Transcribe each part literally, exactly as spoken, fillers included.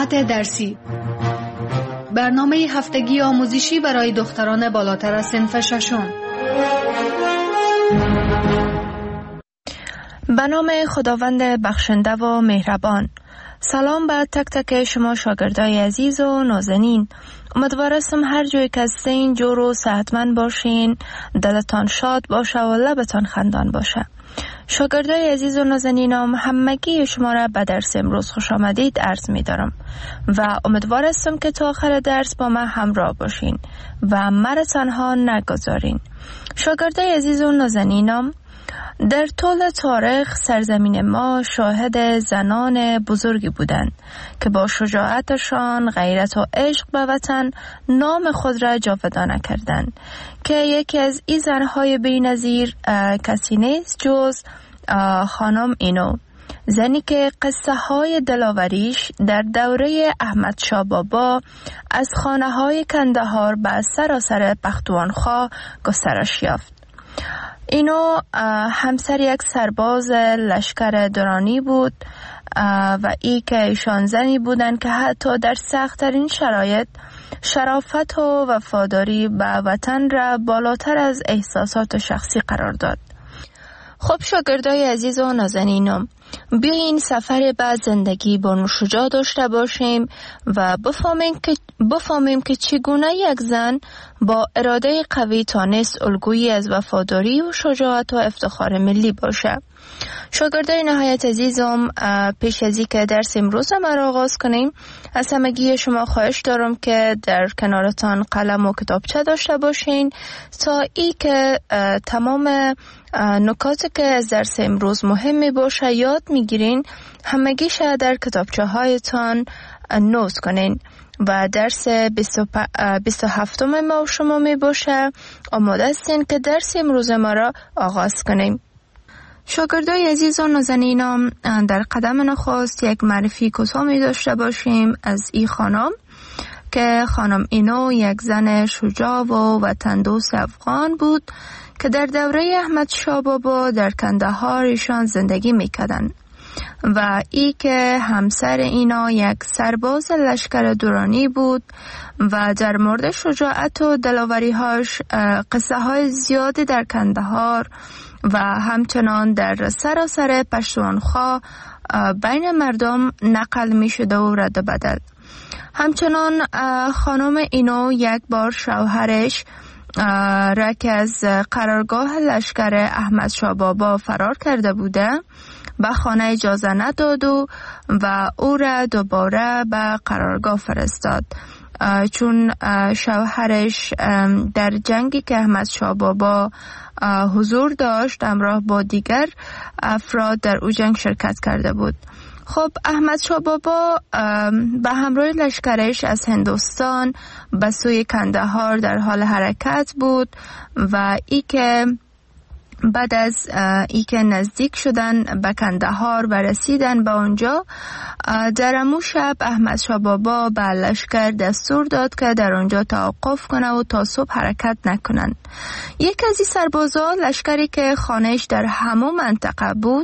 ساعت درسی، برنامه هفتگی آموزشی برای دختران بالاتر از صنف ششم. به نام خداوند بخشنده و مهربان. سلام به تک تک شما شاگردای عزیز و نازنین. امیدوارم هر جایی که هستین جور و صحتمند باشین، دلتان شاد باشه و لبتان خندان باشه. شاگردای عزیز و نازنینم، همگی شما را به درس امروز خوش آمدید عرض می دارم و امیدوارم که تا آخر درس با من همراه باشین و مرا تنها نگذارین. شاگردای عزیز و نازنینم، در طول تاریخ سرزمین ما شاهد زنان بزرگی بودند که با شجاعتشان، غیرت و عشق به وطن نام خود را جاودانه کردند که یکی از این زنهای بی‌نظیر کسی نیست جز خانم اینو، زنی که قصه های دلاوریش در دوره احمد شاه بابا از خانه های کندهار به سراسر پختونخوا گسترش یافت. اینو همسر یک سرباز لشکر درانی بود و ای که ایشان زنی بودند که حتی در سخت‌ترین شرایط شرافت و وفاداری به وطن را بالاتر از احساسات شخصی قرار داد. خب شاگردای عزیز و نازنینم، بیاین سفر به زندگی با شجاع داشته باشیم و بفهمیم که بفهمیم که چگونه یک زن با اراده قوی تانست الگویی از وفاداری و شجاعت و افتخار ملی باشه. شاگردای نهایت عزیزم، پیش از اینکه درس امروز ما را آغاز کنیم، از همگی شما خواهش دارم که در کنارتان قلم و کتابچه داشته باشین تا ای که تمام نکاتی که از درس امروز مهم می باشه یاد میگیرین، همگیش در کتابچه هایتان نوت کنین و درس بیست و هفتم ما و شما می باشه. آماده هستین که درس امروز ما را آغاز کنیم. شاگردای عزیز و نازنینم، در قدم نخست یک معرفی کوتاه می داشته باشیم از این خانم که خانم اینو یک زن شجاع و وطن دوست افغان بود که در دوره احمد شاه بابا در کندهار ایشان زندگی میکردند و ای که همسر اینا یک سرباز لشکر درانی بود و در مورد شجاعت و دلاوری‌هاش قصه های زیادی در کندهار و همچنان در سراسر پختونخوا بین مردم نقل می شده و رد بدل. همچنان خانم اینو یک بار شوهرش را که از قرارگاه لشکر احمد شاه بابا فرار کرده بوده به خانه اجازه نداد و, و او را دوباره به قرارگاه فرستاد، چون شوهرش در جنگی که احمد شاه بابا حضور داشت همراه با دیگر افراد در او جنگ شرکت کرده بود. خب احمد شاه بابا به همراه لشکرش از هندوستان به سوی کندهار در حال حرکت بود و ای که بعد از ای که نزدیک شدن به کندهار و رسیدن به آنجا، در امو شب احمد شاه بابا به لشکر دستور داد که در آنجا توقف کنه و تا صبح حرکت نکنند. یک از این سربازا، لشکری که خانهش در همون منطقه بود،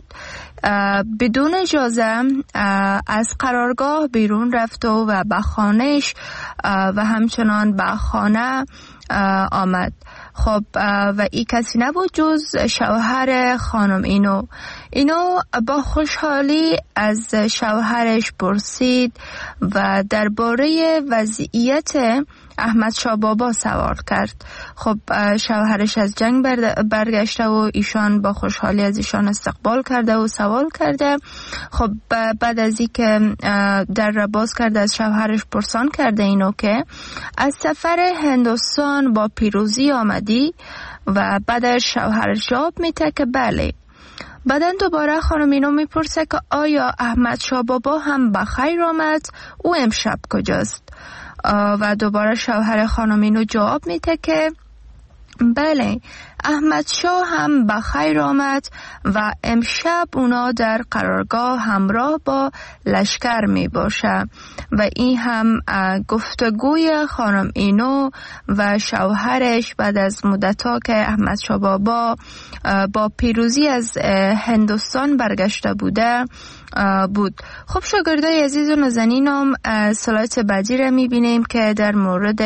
بدون اجازه از قرارگاه بیرون رفت و به خانهش و همچنان به خانه آمد. خب و این کسی نبود جز شوهر خانم اینو. اینو با خوشحالی از شوهرش پرسید و درباره وضعیت احمد شاه بابا سوال کرد. خب شوهرش از جنگ برگشته و ایشان با خوشحالی از ایشان استقبال کرده و سوال کرده. خب بعد از این که در را باز کرده از شوهرش پرسان کرده اینو که از سفر هندوستان با پیروزی آمدی و بعدش شوهرش جواب میده که بله. بعدن دوباره خانم اینو میپرسه که آیا احمد شاه بابا هم بخیر آمد؟ او امشب کجاست؟ و دوباره شوهر خانم اینو جواب میده که بله، احمد شاه هم به خیر آمد و امشب اونا در قرارگاه همراه با لشکر می باشه و این هم گفتگوی خانم اینو و شوهرش بعد از مدتا که احمد شاه بابا با پیروزی از هندوستان برگشته بوده بود. خب شاگردای عزیز و نازنینم، سلایت بعدی را میبینیم که در مورد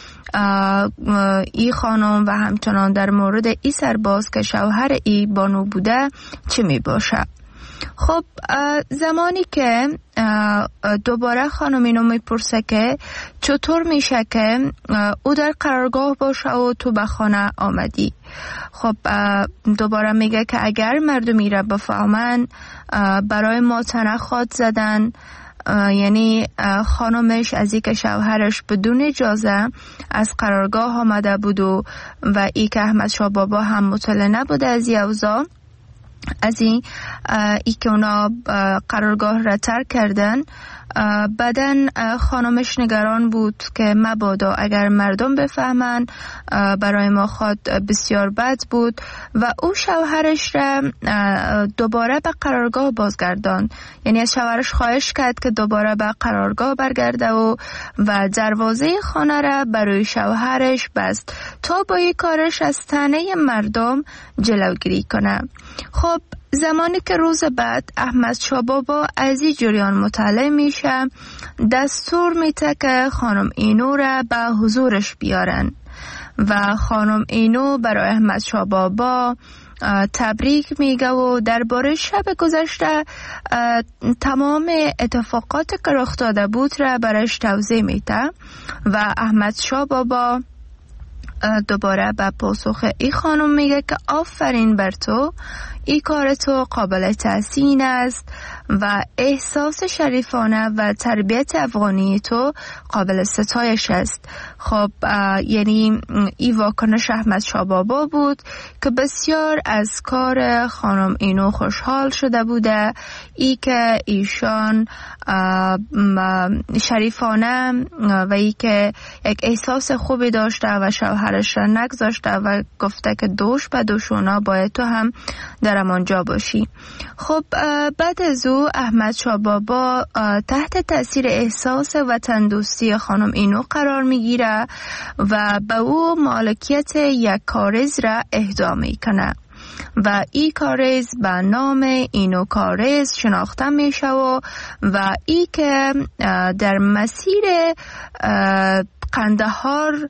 ای خانم و همچنان در مورد ای سرباز که شوهر ای بانو بوده چی می باشه. خب زمانی که دوباره خانم اینو میپرسه که چطور میشه که او در قرارگاه باشه و تو به خانه آمدی. خب دوباره میگه که اگر مردمی را بفهمن برای ما تنخواد زدن، یعنی خانمش از ای که شوهرش بدون اجازه از قرارگاه آمده بود و و ای که احمد شاه بابا هم مطلع نبوده از این اوضاع، از این ای که اونا قرارگاه را ترک کردن. بعدن خانمش نگران بود که مبادا اگر مردم بفهمن برای ما خود بسیار بد بود و او شوهرش را دوباره به قرارگاه بازگردان، یعنی از شوهرش خواهش کرد که دوباره به قرارگاه برگرده و و دروازه خانه را برای شوهرش بست تا با این کارش از طعنه مردم جلوگیری کنه. خب زمانی که روز بعد احمد شاه بابا از این جریان مطلع میشه، دستور میده که خانم اینو را به حضورش بیارن و خانم اینو برای احمد شاه بابا تبریک میگه و درباره شب گذشته تمام اتفاقات که رخ داده بود را برایش توضیح میده و احمد شاه بابا دوباره به پاسخ ای خانم میگه که آفرین بر تو، ای کار تو قابل تحسین است و احساس شریفانه و تربیت افغانی تو قابل ستایش است. خب یعنی ای واکنش احمد شاه بابا بود که بسیار از کار خانم اینو خوشحال شده بوده، ای که ایشان شریفانه و ای که یک احساس خوبی داشته و شوهرش را نگذاشته و گفته که دوش به دوشونا باید تو هم در امانجا باشی. خب بعد از او احمد شاه بابا تحت تاثیر احساس وطن دوستی خانم اینو قرار میگیره و به او مالکیت یک کارز را اهدا میکنه و این کارز به نام اینو کارز شناخته میشه و و ای که در مسیر قندهار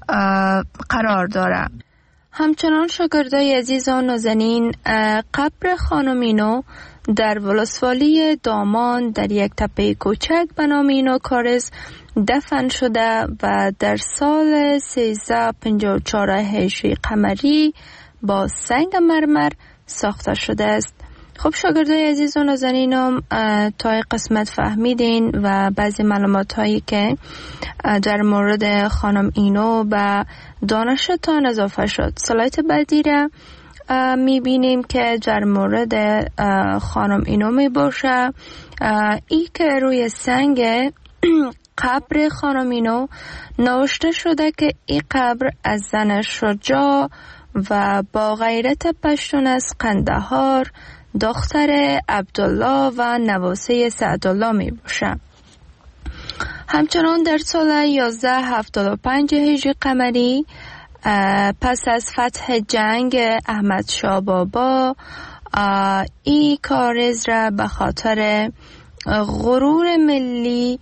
قرار داره. همچنان شاگردای عزیز و نازنین، قبر خانم اینو در ولسوالی دامان در یک تپه کوچک به نام اینو کارز دفن شده و در سال سیزده پنجاه و چهار هجری قمری با سنگ مرمر ساخته شده است. خب شاگردای عزیز و نازنینم، تا قسمت فهمیدین و بعضی معلومات هایی که در مورد خانم اینو به دانشتان اضافه شد. سلایت بعدی را میبینیم که در مورد خانم اینو میباشه، ای که روی سنگ قبر خانم اینو نوشته شده که این قبر از زن شجاع و با غیرت پشتون از قندهار، دختر عبدالله و نواسه سعدالله می باشه. همچنان در سال یازده هفتاد و پنج هجری قمری پس از فتح جنگ احمد شاه بابا این کارز را به خاطر غرور ملی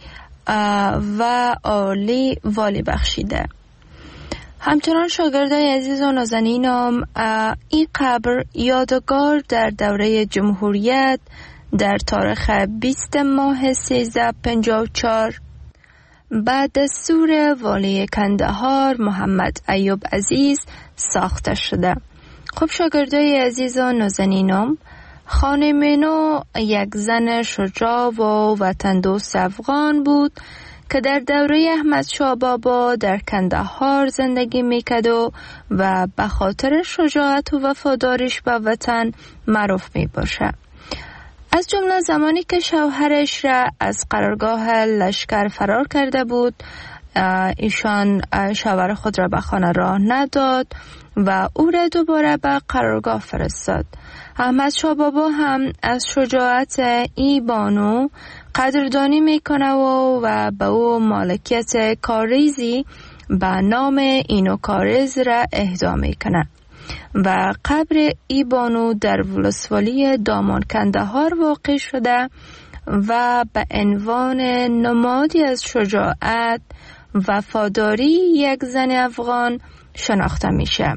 و عالی والی بخشیده. همچنان شاگردای عزیز و نازنینم، این قبر یادگار در دوره جمهوریت در تاریخ بیست ماه سیزده پنجاه و چهار بعد دستور والی کندهار محمد ایوب عزیز ساخته شده. خب شاگردای عزیز و نازنینم، خانم اینو یک زن شجاع و وطن دوست افغان بود که در دوره احمد شاه بابا در کندهار زندگی میکرد و و به خاطر شجاعت و وفاداریش به وطن معروف می باشه. از جمله زمانی که شوهرش را از قرارگاه لشکر فرار کرده بود، ایشان شوهر خود را به خانه راه نداد و او را دوباره به قرارگاه فرستاد. احمد شاه بابا هم از شجاعت ای بانو قدردانی میکنه و, و به او مالکیت کاریزی به نام اینو کاریز را اهدا میکنه و قبر ای بانو در ولسوالی دامان کندهار واقع شده و به عنوان نمادی از شجاعت وفاداری یک زن افغان شناخته میشه.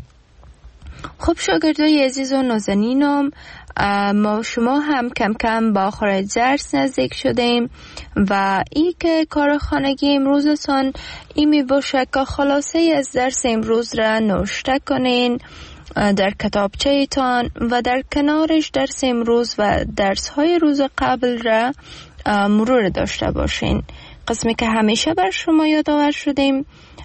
خب شاگردای عزیز و نازنینم، ما شما هم کم کم با آخر درس نزدیک شدیم و ای که کار خانگی امروزتان ای می باشه که خلاصه از درس امروز را نوشته کنین در کتابچه ایتان و در کنارش درس امروز و درس های روز قبل را مرور داشته باشین. قسمی که همیشه بر شما یادآور شدیم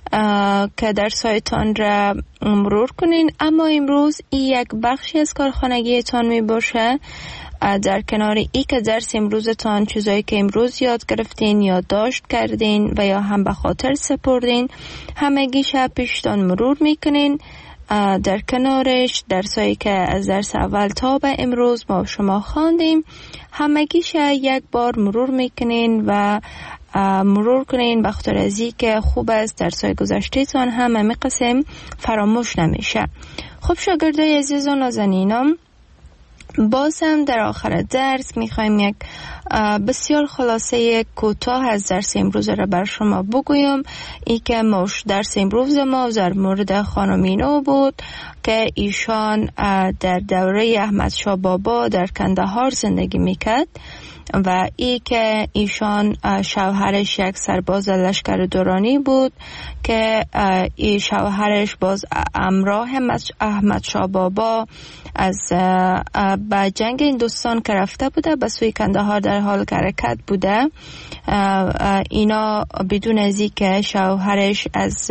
که درس هایتان را مرور کنین، اما امروز این یک بخشی از کارخانگیتان می باشه. در کنار ای که درس امروزتان چیزایی که امروز یاد گرفتین یا داشت کردین و یا هم به خاطر سپردین همگیش پیشتان مرور میکنین. در کنارش درسایی که از درس اول تا به امروز ما شما خواندیم همگیش یک بار مرور میکنین و مرور کنین بخاطر از این که خوب است درسای گذشته تان هم همه قسم فراموش نمیشه. خب شاگردای عزیز و نازنینم، باز هم در آخر درس میخوایم یک بسیار خلاصه کوتاه از درس امروز را بر شما بگویم. ای که موش درس امروز ما در مورد خانم اینو بود که ایشان در دوره احمد شاه بابا در کندهار زندگی میکرد و ای که ایشان شوهرش یک سرباز لشکر دورانی بود که ای شوهرش باز همراه احمد شاه بابا از به جنگ هندوستان که رفته بوده به سوی کندهار در حال حرکت بوده. اینا بدون از این که شوهرش از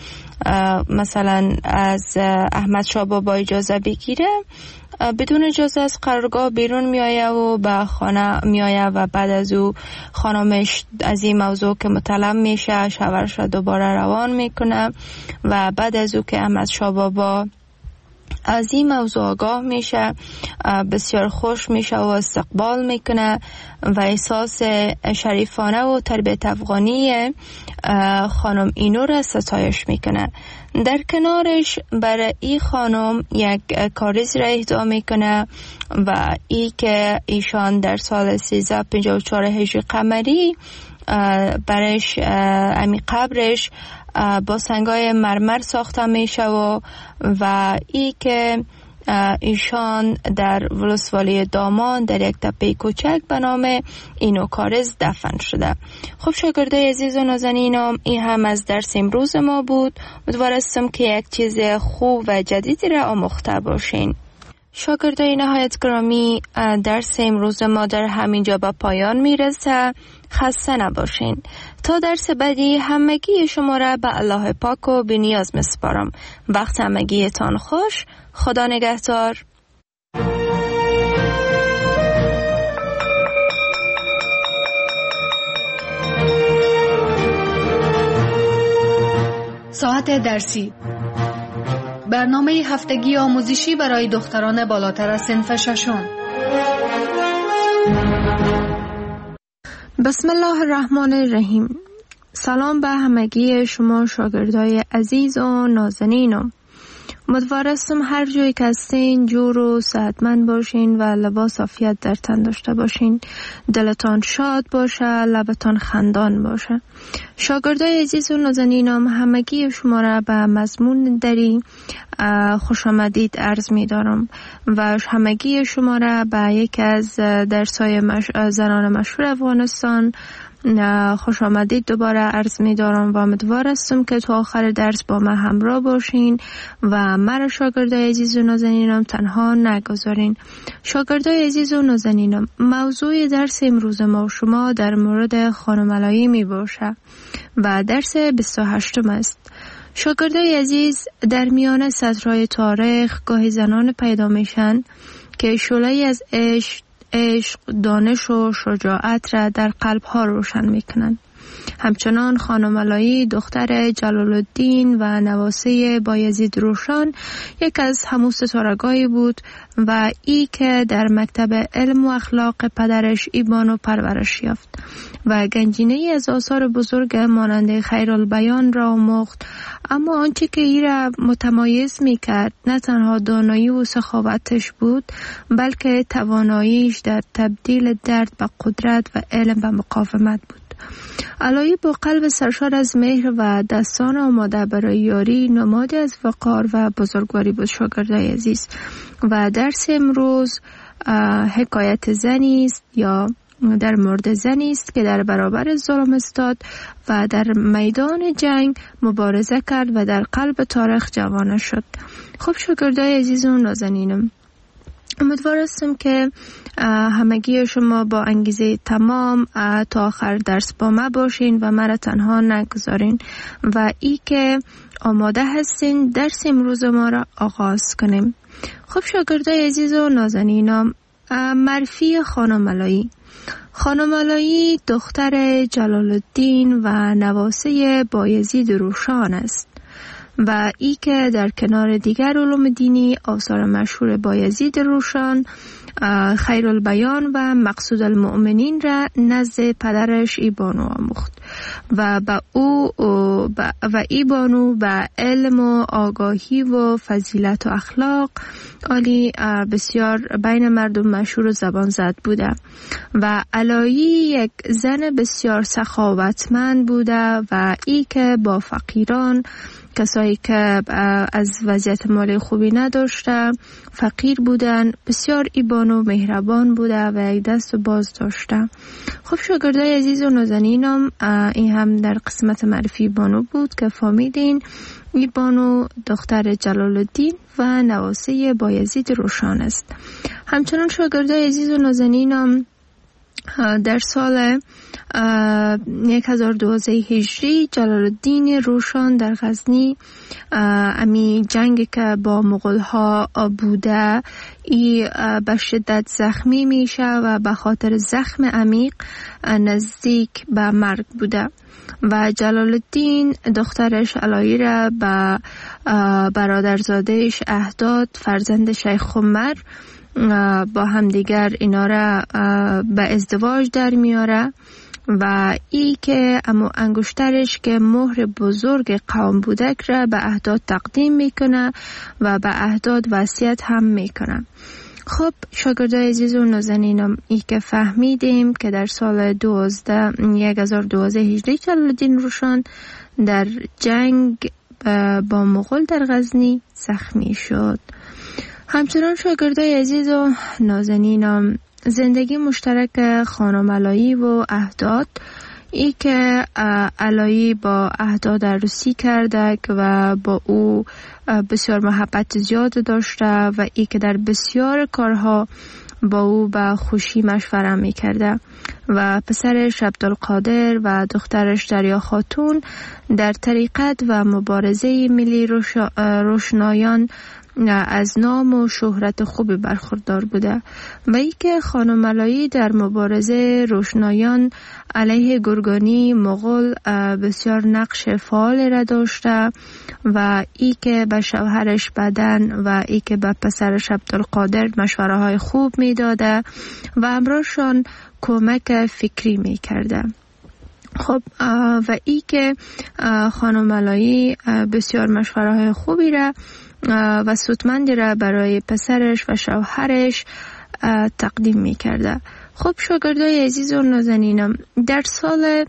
مثلا از احمد شاه بابا اجازه بگیره بدون اجازه از قرارگاه بیرون میآیه و به خانه میآیه و بعد از او خانمش از این موضوع که مطلب میشه شوهرش را دوباره روان میکنه و بعد از او که احمد شاه بابا از این موضوع آگاه میشه بسیار خوش میشه و استقبال میکنه و احساس شریفانه و تربیت افغانی خانم اینو را ستایش میکنه. در کنارش برای این خانم یک کاریز را اهدا میکنه و ای که ایشان در سال سیزده پنجاه و چهار هجری قمری برش امی قبرش با سنگای مرمر ساخته میشه و و ای که ایشان در ولسوالی دامان در یک تپه کوچک به نام اینو کاریز دفن شده. خب شاگردای عزیز و نازنینم، این هم از درس امروز ما بود. امیدوارم که یک چیز خوب و جدیدی را آموخته باشین. شاگردای نهایت گرامی، درس امروز ما در همینجا به پایان میرسه. خسته نباشین. تا درس بعدی همگی شما را به الله پاک و بی نیاز میسپارم. وقت همگی تان خوش. خدا نگهدار. ساعت درسی، برنامه هفتگی آموزشی برای دختران بالاتر از صنف ششم. بسم الله الرحمن الرحیم. سلام به همگی شما شاگردای عزیز و نازنینم. امیدوارم هر جایی که هستین جور و صحتمند باشین و لباس عافیت در تن داشته باشین. دلتان شاد باشه، لبتان خندان باشه. شاگردای عزیز و نازنینم، همگی شما را به مضمون دری خوش آمدید عرض می دارم و همگی شما را به یک از درس‌های مش... زنان مشهور افغانستان خوش آمدید دوباره عرض می دارم و امیدوارم که تا آخر درس با من همراه باشین و مرا شاگردای عزیز و نازنینم تنها نگذارین. شاگردای عزیز و نازنینم، موضوع درس امروز ما شما در مورد خانم علایی می باشه و درس بیست و هشتم است. شاگردای عزیز، در میان سطرهای تاریخ گاهی زنان پیدا میشن که شعله‌ای از عشق عشق، دانش و شجاعت را در قلبها روشن میکنن. همچنان خانم علایی دختر جلال الدین و نواسه بایزید روشن یک از همون ستارگانی بود و ای که در مکتب علم و اخلاق پدرش ایبانو پرورش یافت و گنجینه از آثار بزرگ مانند خیرالبیان را آموخت. اما آنچه که ای را متمایز می کرد نه تنها دانایی و سخاوتش بود، بلکه تواناییش در تبدیل درد به قدرت و علم به مقاومت بود. علایی با قلب سرشار از مهر و دستان آماده برای یاری نمادی از وقار و بزرگواری بود. شاگردای عزیز، و درس امروز حکایت زنی است یا در مورد زنی است که در برابر ظلم استاد و در میدان جنگ مبارزه کرد و در قلب تاریخ جوانه شد. خب شاگردای عزیز و نازنینم، امیدوار هستم که همگی شما با انگیزه تمام تا آخر درس با ما باشین و مرا تنها نگذارین و ای که آماده هستین درس امروز ما را آغاز کنیم. خب شاگردای عزیز و نازنینم، معرفی خانم علایی. خانم علایی دختر جلال الدین و نواسه بایزید روشن است و ای که در کنار دیگر علوم دینی آثار مشهور بایزید روشن، خیرالبیان و مقصود المؤمنین را نزد پدرش ایبانو آموخت و با او و ایبانو به علم و آگاهی و فضیلت و اخلاق عالی بسیار بین مردم مشهور و زبان زد بوده و علایی یک زن بسیار سخاوتمند بوده و ای که با فقیران، کسایی که از وضعیت مالی خوبی نداشته، فقیر بودن، بسیار ایبانو مهربان بوده و یک دست و باز داشته. خب شاگردای عزیز و نازنینم، این هم در قسمت معرفی ایبانو بود که فهمیدین ایبانو دختر جلال الدین و نواسه بایزید روشن است. همچنان شاگردای عزیز و نازنینم، در سال هزار و دویست هجری جلال الدین روشن در غزنی امی جنگ که با مغول ها بوده ای به شدت زخمی میشه و به خاطر زخم عمیق نزدیک به مرگ بوده و جلال الدین دخترش علایی را به برادرزادهش اهداد، فرزند شیخ عمر، با همدیگر اینا را به ازدواج در میاره و ای که امو انگشترش که مهر بزرگ قوم بودک را به اهداد تقدیم میکنه و به اهداد وصیت هم میکنه. خب شاگردای عزیز و نازنینم، ای که فهمیدیم که در سال هزار و دویست هجری جلال الدین روشن در جنگ با مغول در غزنی زخمی شد. همچنان شاگردای عزیز و نازنینم، زندگی مشترک خانم علایی و اهداد، ای که علایی با اهداد عروسی کرده و با او بسیار محبت زیاد داشته و ای که در بسیار کارها با او به خوشی مشوره می کرده و پسرش عبدالقادر و دخترش دریا خاتون در طریقت و مبارزه ملی روشنایان از نام و شهرت خوبی برخوردار بوده و ای که خانم علایی در مبارزه روشنایان علیه گرگانی مغول بسیار نقش فعال را داشته و ای که به شوهرش بدن و ای که به پسرش عبدالقادر مشوره های خوب می داده و امراشان کمک فکری می کرده. خب و ای که خانم علایی بسیار مشوره های خوبی را و سودمندی را برای پسرش و شوهرش تقدیم می کرده. خب شاگردای عزیز و نازنینم، در سال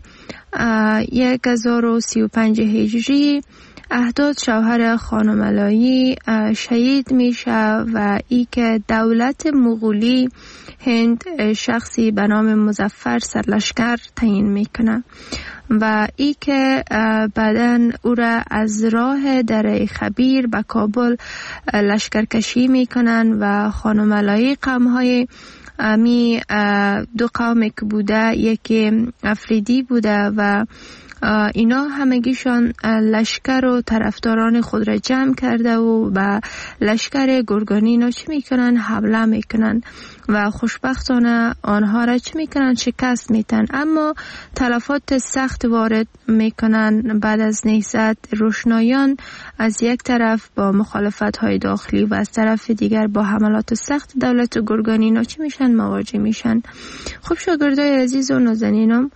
هزار و سی و پنج هجری اهداد شوهر خانم علایی شهید میشه و ای که دولت مغولی هند شخصی به نام مظفر سرلشکر تعیین میکنه و ای که بعدن او را از راه دره خبیر به کابل لشکرکشی میکنن و خانم علایی قومهای می دو قومی که بوده، یکی افریدی بوده و اینا همگیشان لشکر و طرفداران خود را جمع کرده و به لشکر گرگانی اینا چی میکنن؟ حمله میکنن و خوشبختانه آنها را چی میکنن؟ شکست میتن. اما تلفات سخت وارد میکنن. بعد از نهضت روشنایان از یک طرف با مخالفت های داخلی و از طرف دیگر با حملات سخت دولت گرگانی اینا چی میشن؟ مواجه میشن. خب شاگردای عزیز و نازنینم،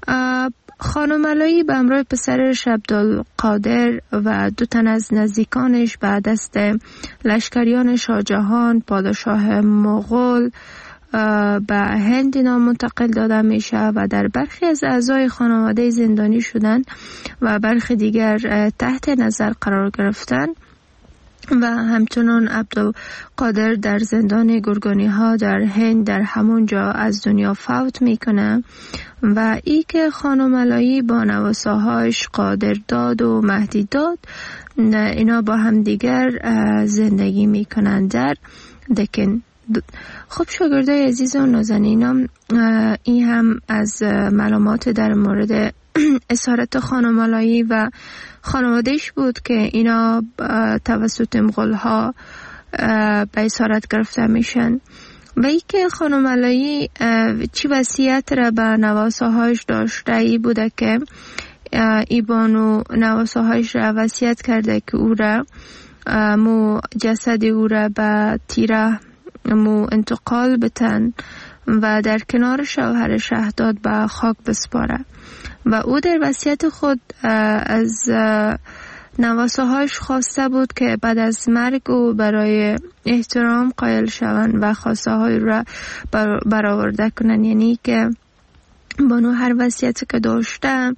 خانم علایی به همراه پسرش عبدالقادر و دو تن از نزدیکانش به دست لشکریان شاهجهان پادشاه مغول به هند اینا منتقل داده میشه و در برخی از اعضای خانواده زندانی شدن و برخی دیگر تحت نظر قرار گرفتن و همچنان عبدالقادر در زندان گرگانی ها در هند در همون جا از دنیا فوت میکنه و ای که خانم علایی با نواساهاش قادرداد و مهدیداد اینا با هم دیگر زندگی میکنن در دکن. خب شاگردای عزیز و نازنینم، این هم از معلومات در مورد اسارت خانم علایی و خانوادهش بود که اینا توسط مغول ها به اسارت گرفته میشن و ای که خانم علایی چی وصیت را به نواساهایش داشته ای بوده که ای بانو نواساهایش را وصیت کرده که او را مو جسد او را به تیره مو انتقال بتن و در کنار شوهر شهداد به خاک بسپاره و او در وصیت خود از نواساهایش خواسته بود که بعد از مرگ او برای احترام قائل شوند و خواسته های را برآورده کنند. یعنی که بانو هر وصیتی که داشته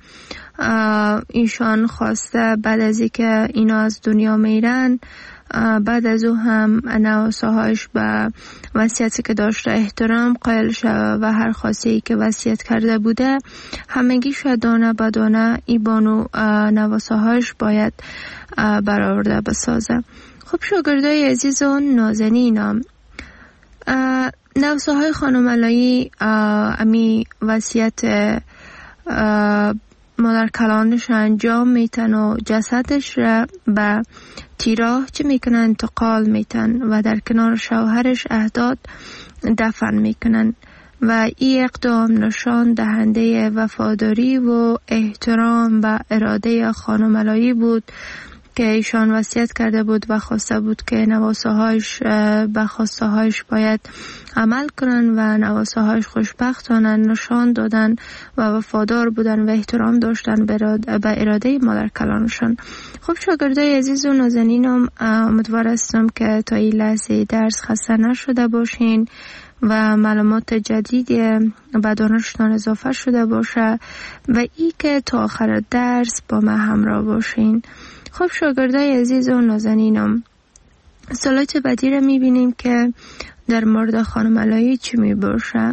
ایشان خواسته بعد از اینکه اینا از دنیا میرن بعد از او هم نواساهایش به وصیتی که داشته احترام قائل شود و هر خواسته‌ای که وصیت کرده بوده همگیش دانه به دانه ای بانو نواساهایش باید برآورده بسازه. خب شاگردای عزیز و نازنینم، نواساهای خانم علایی امی وصیت مادر کلانش انجام میتن و جسدش را به تیراه چه میکنن؟ انتقال میتن و در کنار شوهرش اهداد دفن میکنن و این اقدام نشان دهنده وفاداری و احترام و اراده خانم علایی بود که ایشان وصیت کرده بود و خواسته بود که نواساهایش به خواستهایش باید عمل کنن و نواساهایش خوشبختانه نشان دادن و وفادار بودن و احترام داشتن به اراده مادر کلانشان. خب شاگردای عزیز و نازنینم، امیدوار هستم که تا این لحظه درس خسته نشده باشین و معلومات جدیدی به دانشتان اضافه شده باشه و ای که تا آخر درس با ما همراه باشین. خب شاگردای عزیز و نازنینم، سلایت بعدی رو میبینیم که در مورد خانم علایی چی میباشه.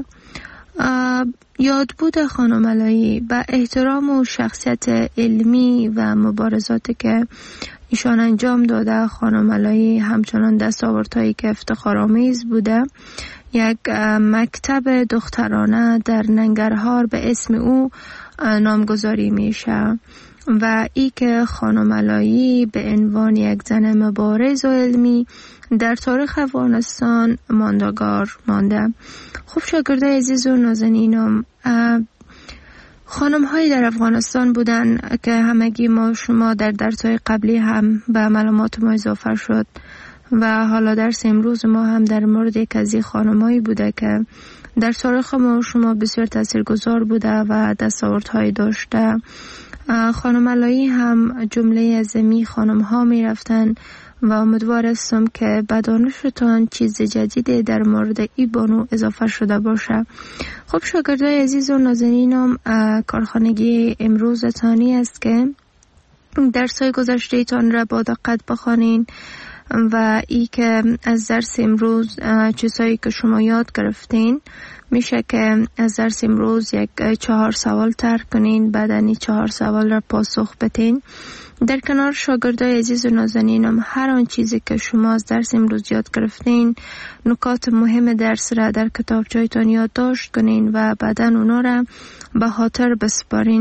یادبود خانم علایی به احترام و شخصیت علمی و مبارزاتی که ایشان انجام داده، خانم علایی همچنان دستاوردهایی که افتخارآمیز بوده. یک مکتب دخترانه در ننگرهار به اسم او نامگذاری میشه و ای که خانم علایی به عنوان یک زن مبارز و علمی در تاریخ افغانستان ماندگار مانده. خب شاگردای عزیز و نازنینم، خانم هایی در افغانستان بودن که همگی ما شما در درس‌های قبلی هم به معلومات ما اضافه شد و حالا درس امروز ما هم در مورد یک از این خانم هایی بوده که در تاریخ ما شما بسیار تاثیرگذار بوده و دستاوردهایی داشته. خانم علایی هم جمله از می خانم ها می رفتن و امیدوار هستم که به دانشتان چیز جدیدی در مورد ای بانو اضافه شده باشه. خب شاگردای عزیز و نازنینم، کارخانگی امروز تانی است که درسای گذشته تان را با دقت بخوانین و ای که از درس امروز چیزهایی که شما یاد گرفتین میشه که از درس امروز یک چهار سوال طرح کنین، بعدنی چهار سوال را پاسخ بدین. در کنار شاگردای عزیز و نازنینم، هر آن چیزی که شما از درس امروز یاد گرفتین، نکات مهم درس را در کتابچه‌تان یادداشت کنین و بعدن اونا را به خاطر بسپارین.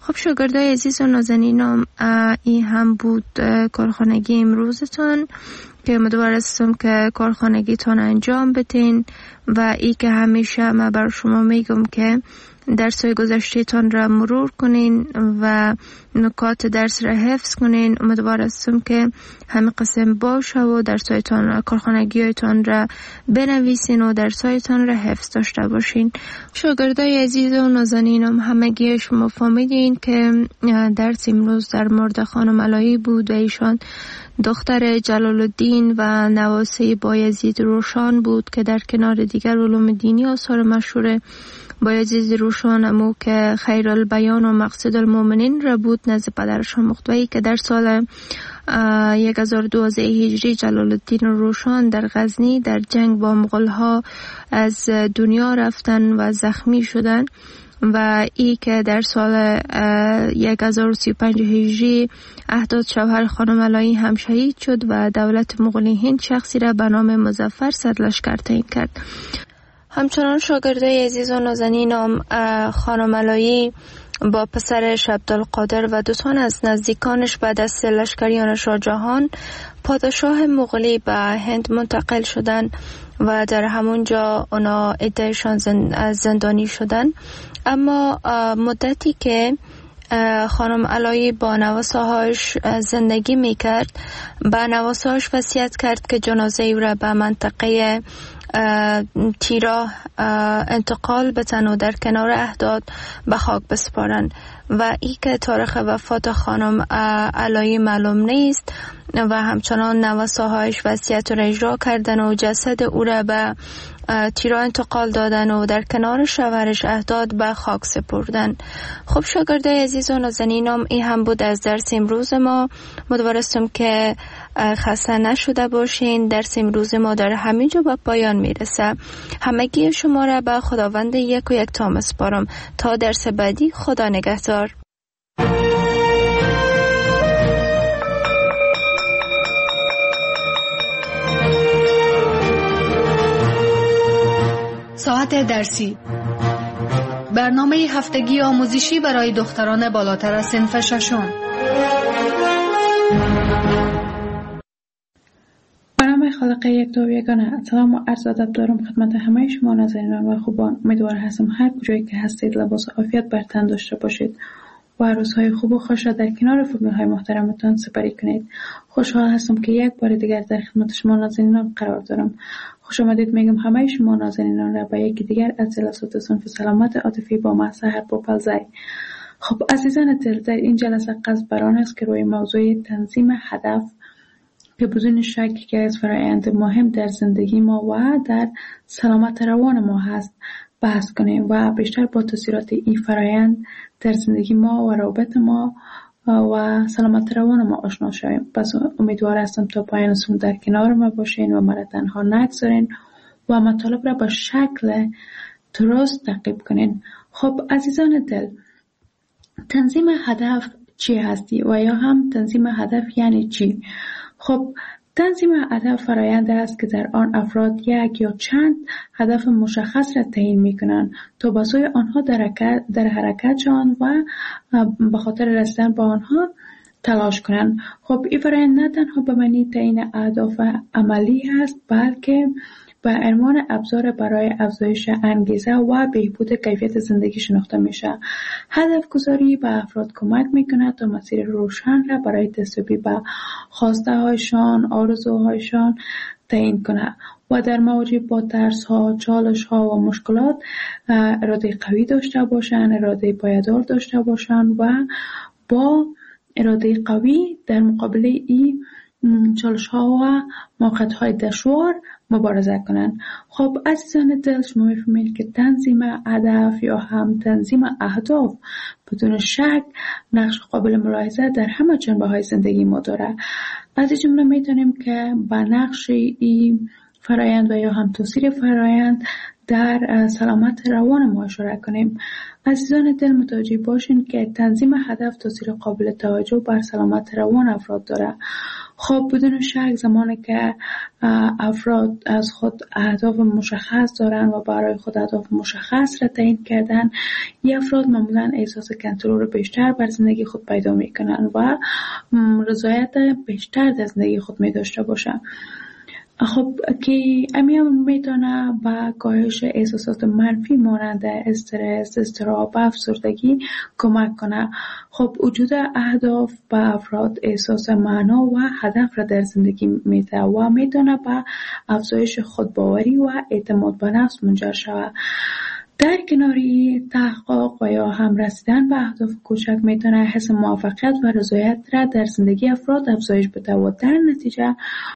خب شاگردای عزیز و نازنینم، این هم بود کارخانگی امروزتون که امیدوارم که کارخانگیتون انجام بدین و ای که همیشه من بر شما میگم که درس‌های گذشته‌تان را مرور کنین و نکات درس را حفظ کنین. امیدوارم که همه قسم باشه و درس‌هایتان کارخانگی‌هایتان را بنویسین و درس‌هایتان را حفظ داشته باشین. شاگردای عزیز و نازنینم، همگی شما فهمیدین که درس امروز در مورد خانم علایی بود و ایشان دختر جلال الدین و نواسه بایزید روشن بود که در کنار دیگر علوم دینی آثار مشهور بایزید روشن امو که خیر البیان و مقصد المؤمنین را بود نزد پدرشان مختوی که در سال هزار و دویست هجری جلال الدین روشن در غزنی در جنگ با مغول‌ها از دنیا رفتن و زخمی شدن و ای که در سال هزار و سی و پنج هجری احداد شوهر خانم علایی هم شهید شد و دولت مغولی هند شخصی را به نام مظفر سرلشکر تعیین کرد. همچنان شاگردای عزیز و نازنینم، خانم علایی با پسرش عبدالقادر و دو تن از نزدیکانش بعد از لشکریان شاه جهان پادشاه مغولی به هند منتقل شدن و در همونجا اونا عدهشان زندانی شدن. اما مدتی که خانم علایی با نواسه‌هاش زندگی میکرد، با نواسه‌هاش وصیت کرد که جنازه او را به منطقه تیراه انتقال بتن و در کنار احداد به خاک بسپارن و ای که تاریخ وفات خانم علایی معلوم نیست و همچنان نواسه‌هاش وصیت را اجرا کردن و جسد او را به تیراه انتقال دادن و در کنار شوهرش احداد به خاک سپردن. خب شاگردای عزیز و نازنینم، این هم بود از درس امروز ما. امیدوارم که خسته نشده باشین. درس امروز ما در همینجا به پایان میرسه. همگی شما را به خداوند یک و یک تا میسپارم تا درس بعدی. خدا نگهدار. ساعت درسی، برنامه هفتگی آموزشی برای دختران بالاتر از صنف ششم. برنامه خالق یک دو یگانه. سلام و عرض ادب دارم خدمت همه شما ناظرین و خوبان. امیدوار هستم هر کجایی که هستید لباس عافیت بر تن داشته باشید و روزهای خوب و خوش را در کنار فامیل های محترمتان سپری کنید. خوشحال هستم که یک بار دیگر در خدمت شما نازنینان قرار دارم. خوش آمدید میگم همه شما نازنینان را به یکی دیگر از جلسات صنف سلامت عاطفی با من سحر پوپلزی. خب عزیزان دل، در این جلسه قصد بر آن است که روی موضوع تنظیم هدف که بدون شک یکی از فرآیند مهم در زندگی ما و در سلامت روان ما هست بحث کنیم و بیشتر با تاثیرات این فرآیند در زندگی ما و روابط ما و سلامت روان ما آشنا شویم. پس امیدوار هستم تا پایان سون در کنار ما باشین و مرا تنها نگذارین و مطالب را با شکل درست تعقیب کنین. خب عزیزان دل، تنظیم هدف چی هستی و یا هم تنظیم هدف یعنی چی؟ خب تنظیم هدف فرآیند است که در آن افراد یک یا چند هدف مشخص را تعیین می‌کنند تا به سوی آنها در حرکت در حرکت شوند و به خاطر رسیدن به آنها تلاش کنند. خب این فرآیند نه تنها به معنی تعیین اهداف عملی است، بلکه به عنوان ابزار برای افزایش انگیزه و بهبود کیفیت زندگی شناخته میشه. هدف گذاری به افراد کمک میکنه تا مسیر روشن را برای دستیابی به خواسته هایشان، آرزوهایشان تعیین کنه و در مواجه با ترس ها، چالش ها و مشکلات اراده قوی داشته باشند، اراده پایدار داشته باشند و با اراده قوی در مقابل این چالش ها و موقعیت های دشوار مبارزه کنن. خب عزیزان دل، شما میفهمید که تنظیم هدف یا هم تنظیم اهداف بدون شک نقش قابل ملاحظه در همه جنبه های زندگی ما داره. از این جمله میتونیم که با نقش این فرایند و یا هم تاثیر فرایند در سلامت روان ما اشاره کنیم. عزیزان دل، متوجه باشین که تنظیم هدف تاثیر قابل توجه بر سلامت روان افراد داره. خب بدون شک زمانی که افراد از خود اهداف مشخص دارن و برای خود اهداف مشخص را تعیین کردن، این افراد معمولا احساس کنترل بیشتر بر زندگی خود پیدا میکنن و رضایت بیشتر در زندگی خود می داشته باشن. خب که امیام میتونه با کاهش احساسات منفی مانند استرس، اضطراب و افسردگی کمک کنه. خب وجود اهداف به افراد احساس معنا و هدف را در زندگی میده و میتونه به افزایش خودباوری و اعتماد به نفس منجر شود. در کناری تحقق و یا هم رسیدن به اهداف کوچک میتونه حس موفقیت و رضایت را در زندگی افراد افزایش بده و در نتیجه